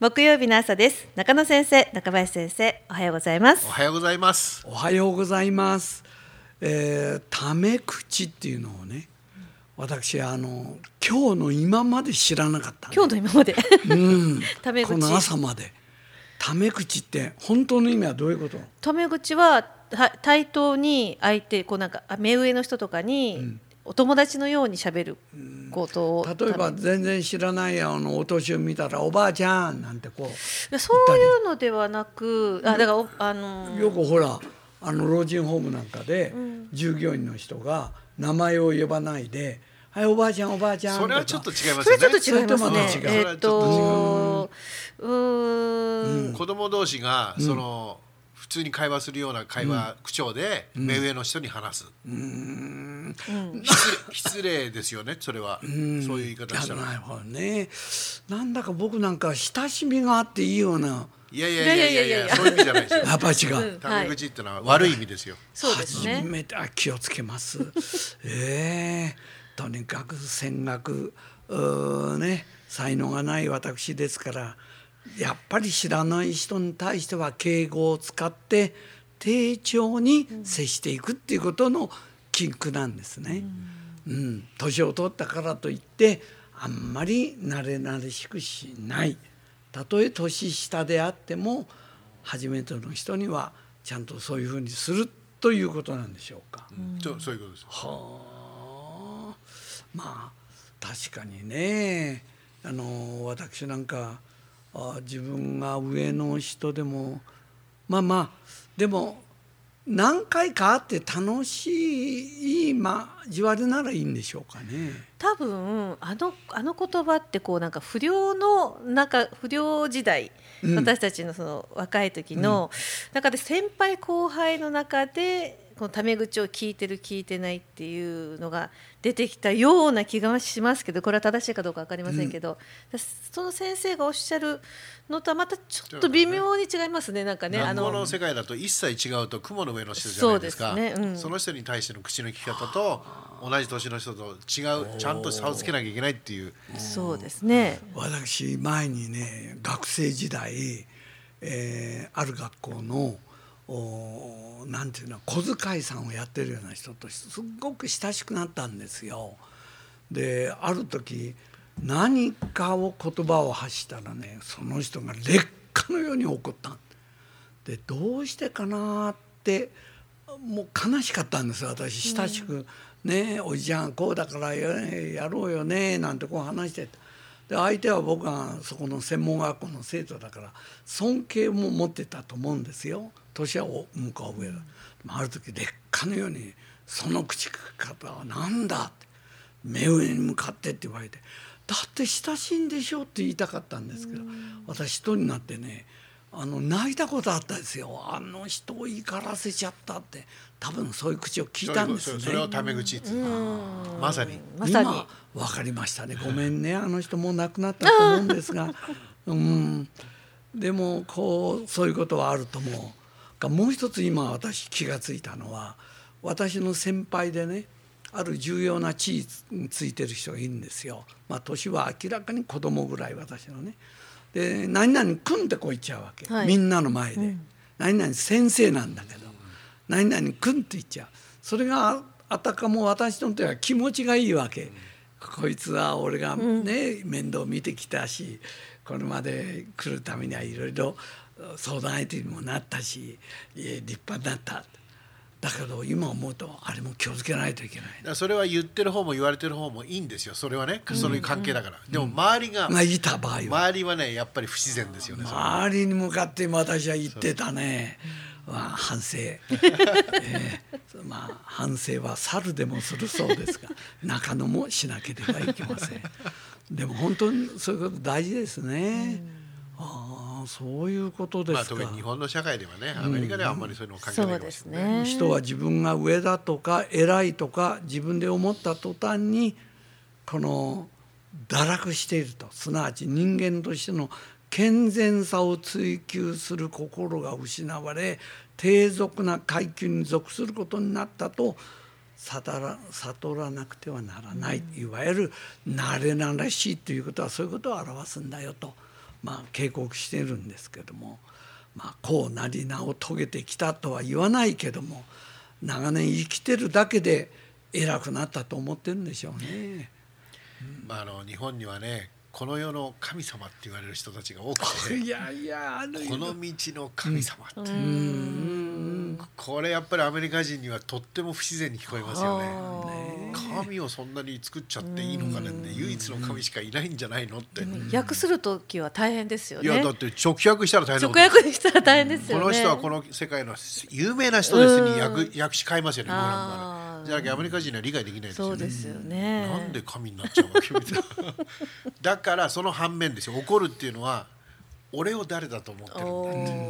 木曜日の朝です。中野先生、中林先生、おはようございます。 おはようございます。 おはようございます。タメ口っていうのをね、私今日の今まで知らなかった、ね、 今日の今までタメ口、この朝までタメ口って本当の意味はどういうこと？ タメ口は対等に相手こうなんか目上の人とかに、お友達のように喋ることを、 例えば全然知らないお年を見たらおばあちゃんなんてこうそういうのではなく、だからよくほら老人ホームなんかで、従業員の人が名前を呼ばないで、はいおばあちゃんおばあちゃん、 それはちょっと違いますよね。 それちょっと違いますね。 子供同士が普通に会話するような会話、口調で目上の人に話す、失礼ですよね、それは。そういう言い方したら。 なるほどね。なんだか僕なんか親しみがあっていいような。 いやそういう意味じゃないですよ。 やっぱり違う。 タメ口ってのは悪い意味ですよ。 そうですね。 初めて気をつけます。とにかく戦学ね、才能がない私ですから、やっぱり知らない人に対しては敬語を使って丁重に接していくっていうことの禁句なんですね。年を取ったからといってあんまり慣れ慣れしくしない。たとえ年下であっても初めての人にはちゃんとそういうふうにするということなんでしょうか。 そういうことです。 まあ確かにね、私なんか自分が上の人でもでも何回か会って楽しい交わりならいいんでしょうかね。 多分あの言葉ってこうなんか不良時代、私たちのその若い時の中で先輩後輩の中でこのタメ口を聞いてる聞いてないっていうのが出てきたような気がしますけど、これは正しいかどうか分かりませんけど、その先生がおっしゃるのとはまたちょっと微妙に違いますね。なんかね、 落語の世界だと一切違うと雲の上の人じゃないですか。 そうですね。 その人に対しての口の利き方と同じ年の人と違う、ちゃんと差をつけなきゃいけないっていう。 そうですね。 私前にね、学生時代、ある学校のなんていうの小遣いさんをやってるような人とすっごく親しくなったんですよ。である時何かを言葉を発したらね、その人が劣化のように怒ったんで、どうしてかなってもう悲しかったんですよ。私親しくね、おじちゃんこうだからやろうよねなんてこう話してで、相手は僕がそこの専門学校の生徒だから尊敬も持ってたと思うんですよ。年は向こう上だ。ある時劣化のようにその口方はなんだって目上に向かってって言われて、だって親しいんでしょって言いたかったんですけど、私一人になってね泣いたことあったですよ。あの人を怒らせちゃったって、多分そういう口を聞いたんですね。 それをタメ口ってまさに今分かりましたね。ごめんね、あの人もう亡くなったと思うんですがでもそういうことはあると思う。もう一つ今私気がついたのは、私の先輩でね、ある重要な地位についてる人がいるんですよ。年は明らかに子供ぐらい私のね。で何々君ってこう言っちゃうわけ、みんなの前で、何々先生なんだけど、何々君って言っちゃう。それがあたかも私にとっては気持ちがいいわけ、こいつは俺がね、面倒見てきたし、これまで来るためにはいろいろ相談相手にもなったし立派になった。だけど今思うとあれも気をつけないといけない。 それは言ってる方も言われてる方もいいんですよ。それはね、そういう関係だから。でも周りがいた場合は、 周りはねやっぱり不自然ですよね。 周りに向かって私は言ってたね。反省反省は猿でもするそうですが、中野もしなければいけません。でも本当にそういうこと大事ですね。そういうことですか。 特に日本の社会ではね、アメリカではあんまりそういうの関係ないかもしれない。 人は自分が上だとか偉いとか自分で思った途端にこの堕落していると、すなわち人間としての健全さを追求する心が失われ、低俗な階級に属することになったと悟らなくてはならない、いわゆる慣れ慣れしいということはそういうことを表すんだよと。 警告してるんですけども、こうなり名を遂げてきたとは言わないけども、長年生きてるだけで偉くなったと思ってるんでしょうね。 日本にはね、この世の神様って言われる人たちが多くて、 いやいやこの道の神様って、これやっぱりアメリカ人にはとっても不自然に聞こえますよね。神をそんなに作っちゃっていいのかねって、唯一の神しかいないんじゃないのって、 訳する時は大変ですよね。 いやだって直訳したら大変なこと直訳にしたら大変ですよね。 この人はこの世界の有名な人ですに訳し変えますよね。じゃなきゃアメリカ人には理解できないですよね。 そうですよね。 なんで神になっちゃうわけみたいなだからその反面ですよ、怒るっていうのは俺を誰だと思ってるんだって、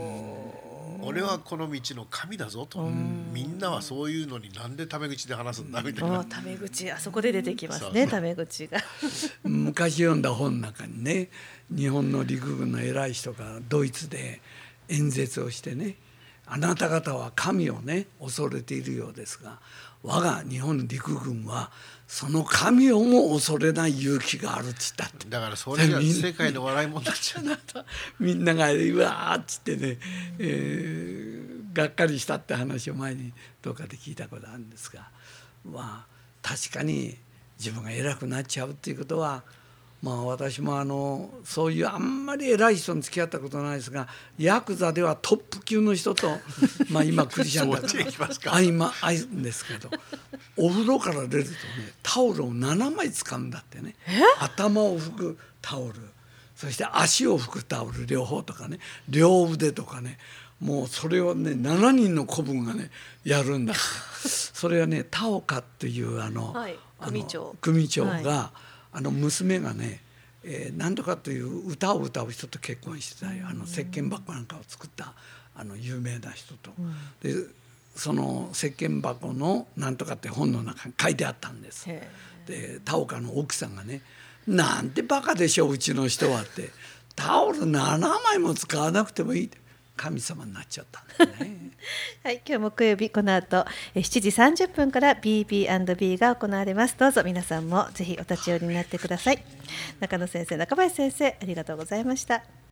俺はこの道の神だぞと、みんなはそういうのになんでタメ口で話すんだみたいな。 タメ口、あそこで出てきますね、タメ口が昔読んだ本の中にね、日本の陸軍の偉い人がドイツで演説をしてね、あなた方は神をね恐れているようですが、我が日本陸軍はその神をも恐れない勇気があるって言ったって。 だからそれが世界の笑い物になっちゃうみんながうわーっつってね、がっかりしたって話を前にどっかで聞いたことあるんですが、確かに自分が偉くなっちゃうっていうことは、私もそういうあんまり偉い人に付き合ったことないですが、ヤクザではトップ級の人と、今クリスチャンだから会うんですけど、お風呂から出るとね、タオルを7枚使うんだってね。頭を拭くタオル、そして足を拭くタオル両方とかね、両腕とかね、もうそれをね7人の子分がねやるんだってそれはね、田岡っていう組長が、娘がね、なんとかという歌を歌う人と結婚してたよ。石鹸箱なんかを作った有名な人と、でその石鹸箱のなんとかって本の中に書いてあったんです。で田岡の奥さんがね、なんてバカでしょうちの人はって、タオル7枚も使わなくてもいいって、神様になっちゃったんですねはい、今日木曜日この後7時30分から BB&B が行われます。どうぞ皆さんもぜひお立ち寄りになってください。中野先生、中林先生、ありがとうございました。